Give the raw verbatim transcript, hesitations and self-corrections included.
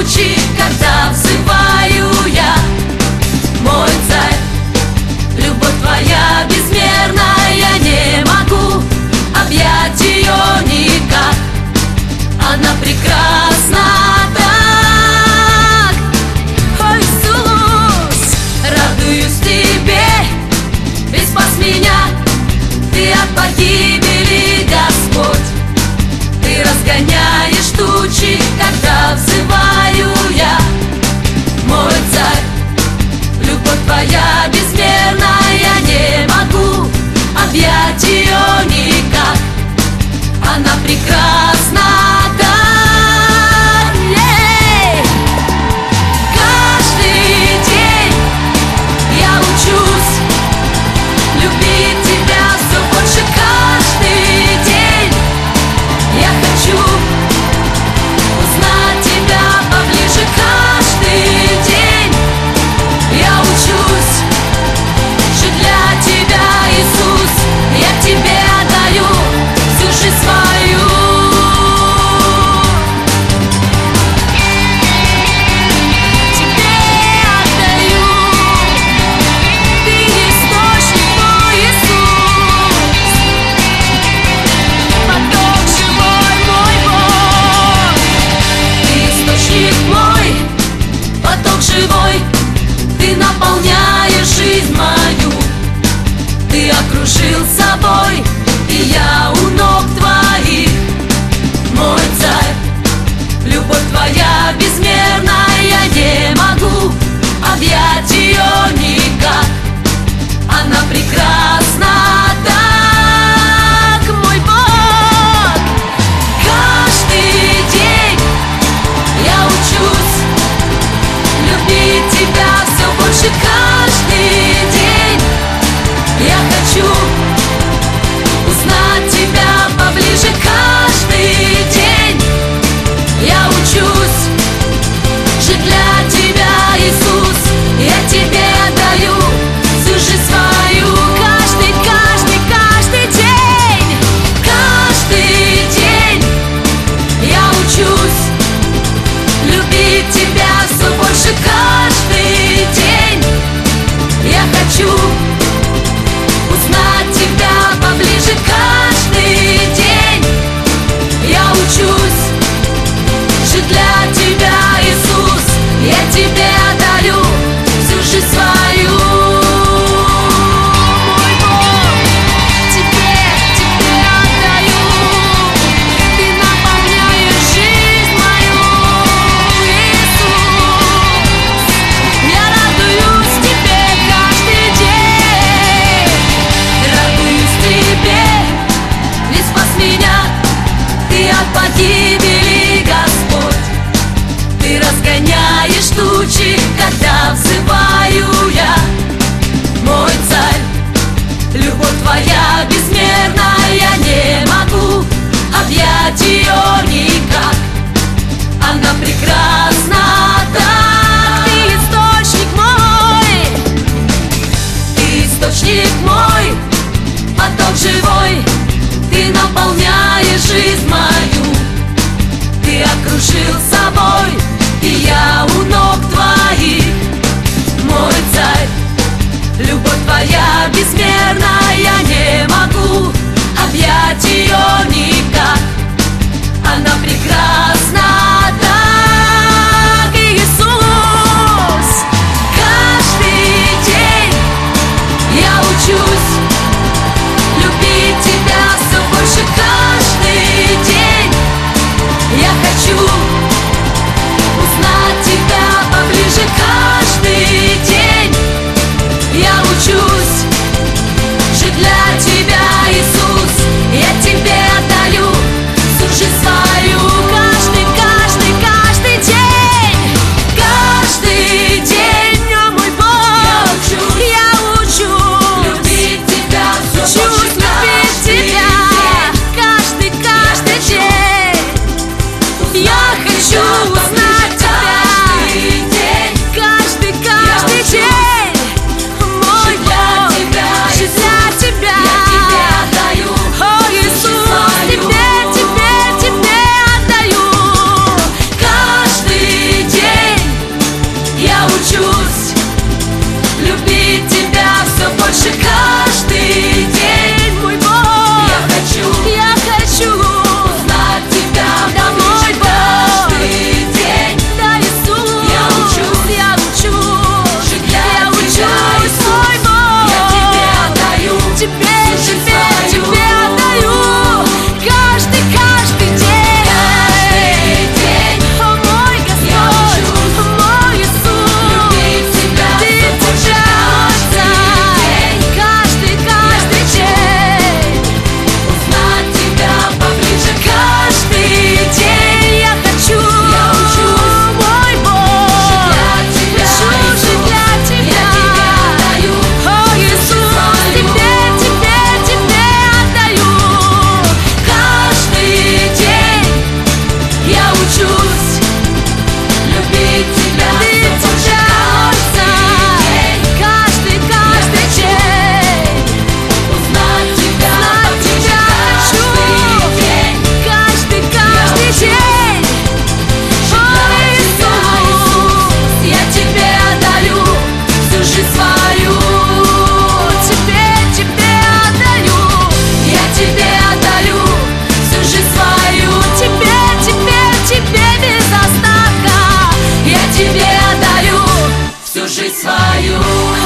тучи, когда взываю я. Мой царь, любовь твоя безмерная, я не могу объять ее никак. Она прекрасна так. О, Иисус, радуюсь тебе, ведь спас меня ты от погибели, Господь. Ты разгоняешь тучи, когда взываю я. Мой царь, любовь твоя безмерная, я не могу объять ее никак. Она прекрасна так. Ей! Каждый день я учусь любить тебя все больше. Каждый день я хочу узнать тебя поближе. Каждый день я учусь жить для тебя, Иисус. Я тебе отдаю всю жизнь свою. Тебе отдаю. Ты источник мой, Иисус. Поток живой мой Бог. Ты источник мой, поток живой. Ты наполняешь жизнь мою. Ты окружил собой, и я у ног твоих. Мой царь, любовь твоя безмерная, я не могу объять ее никак. Она прекрасна так, мой Бог. Каждый день я учусь любить тебя все больше. Каждый день я хочу узнать тебя поближе. Каждый день я учусь жить для тебя, Иисус. Я тебе отдаю всю жизнь свою. Каждый, каждый, каждый день, каждый день я учусь любить тебя все больше. Каждый день я хочу узнать тебя поближе. Каждый день я учусь жить для тебя, Иисус. Я тебе отдаю всю жизнь свою. Мой Бог, тебе, тебе отдаю. Ты наполняешь жизнь мою, Иисус. Я радуюсь тебе каждый день. Радуюсь тебе, ведь спас меня ты от погибели, Господь. Ты разгоняешь тучи, когда взываю я. Мой царь, любовь твоя безмерная, я не могу объять ее никак. Она прекрасна так. Ты источник мой, ты источник мой, поток живой. Ты наполняешь жизнь мою. Ты окружил собой, и я у ног твоих. Мой царь, любовь твоя безмерная, я не могу объять ее никак. Она прекрасна так, Иисус. Каждый день я учусь любить тебя все больше. Каждый день я хочу узнать тебя поближе. Каждый день я учусь жить для тебя, Иисус. Я тебе отдаю всю жизнь свою. Каждый, каждый, каждый день, каждый день, о мой Бог, я учусь любить тебя все больше. Любить тебя каждый, каждый день. Я хочу узнать тебя каждый, каждый день. Мой Бог, жить для тебя. О, Иисус, тебе, тебе, тебе отдаю. Каждый день свою.